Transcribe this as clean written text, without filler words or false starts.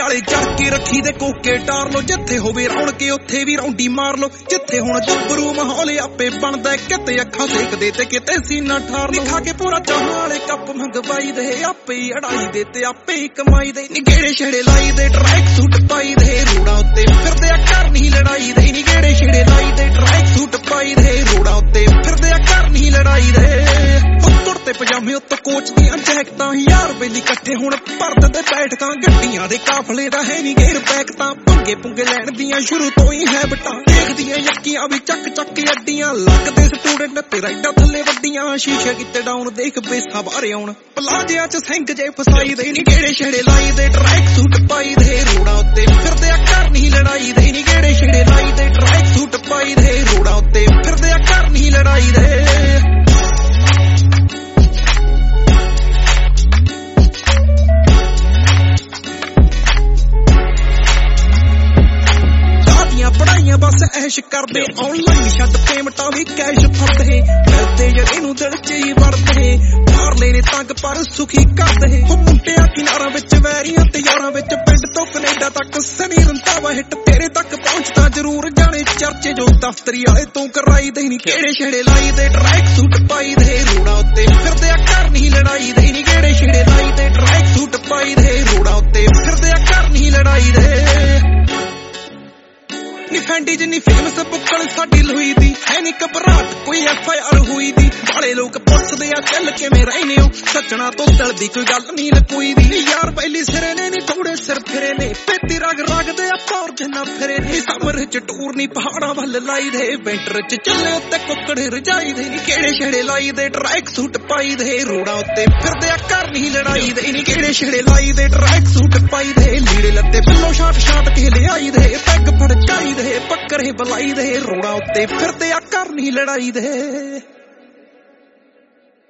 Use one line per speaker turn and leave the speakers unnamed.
वाले चढ़ के रखी दे कोके टार लो जिथे होवे रौणके उत्थे भी रौंडी मार लो जिथे हुण गब्बरू माहौल आपे बनदा किते अखां सेकदे ते किते सीना ठार लो खा के पूरा चाह वाले कप मंगवाई दे आपे ही अड़ाई दे ते आपे ही कमाई दे निगेड़े छेड़े लाई दे ट्रैक सूट पाई दे रोड़ा उत्ते फिरदे घर नहीं लड़ाई दे निगेड़े छेड़े लाई दे ट्रैक सूट पाई दे रोड़ा उत्ते फिरदे घर नहीं लड़ाई दे कुर्ते पजामे उत्ते कोच दियां जैकटां यार बेली इकट्ठे हुण भरत दे बैठकां गड्डियां दे काफले दा है नी घेर पैकतां पंगे पुंगे लैण दियां शुरू तो ही हैबटां देखदियां यक्कियां भी चक चक अड्डियां लगदे स्टूडेंट ते राइडां थल्ले वड्डियां शीशे किते डाउन देख बेसा बाहर आउण पलाजियां च सिंग जे फसाई दे नी गेड़े छेड़े लाई दे ट्रैक सूट पाई दे रोड़ा उत्ते फिरदे घर नहीं लड़ाई दे नी गेड़े छेड़े लाई दे ट्रैक सूट पाई दे रोड़ा उत्ते फिरदे घर नहीं लड़ाई दे पढ़ाइयां बस ऐश करदे ऑनलाइन छड्ड पेमेंटां भी कैश फड़दे करदे जड़े नूं दिल च ही वड़दे मार लेने तंग पर सुखी करदे हो मुंडियां किनारां विच वैरियां ते यारां विच पिंड तो कनेडा तक सनी रंधावा हिट तेरे तक पहुंचदा जरूर जाने चर्चे जो दफ्तरी वाले तों कराई दे नी केड़े छेड़े लाई दे ट्रैक सूट पाई दे रोड़ा उत्ते फिरदे घर नहीं लड़ाई दे नी केड़े छेड़े लाई दे ट्रैक सूट पाई दे रोड़ा उत्ते फिरदे घर नहीं लड़ाई दे नी फैंडी जिन्नी फेमस बुक्कल साडी लोई दी है नी घबराहट कोई FIR हुई दी वाले लोग पुछदे आ चल किवें रहने हो सजना तो दिल दी कोई गल नहीं लकोई दी यार पहली सिरे ने नी थोड़े सिर फिरे ने पेती रग रगदे आ पौर जिन्ना फिरे ने समर च टूर नी पहाड़ां वल लाई दे विंटर च चले उत्ते कुकड़े रजाई दे नी केड़े छेड़े लाई दे ट्रैक सूट पाई दे रोड़ा उत्ते फिरदे घर नहीं लड़ाई दे नी केड़े छेड़े लाई दे ट्रैक सूट पाई दे लीड़े लत्ते बिल्लो शाट के लियाई दे पैग फड़काई दे पक्करे बलाई दे रोड़ा उत्ते फिरदे घर नहीं लड़ाई दे।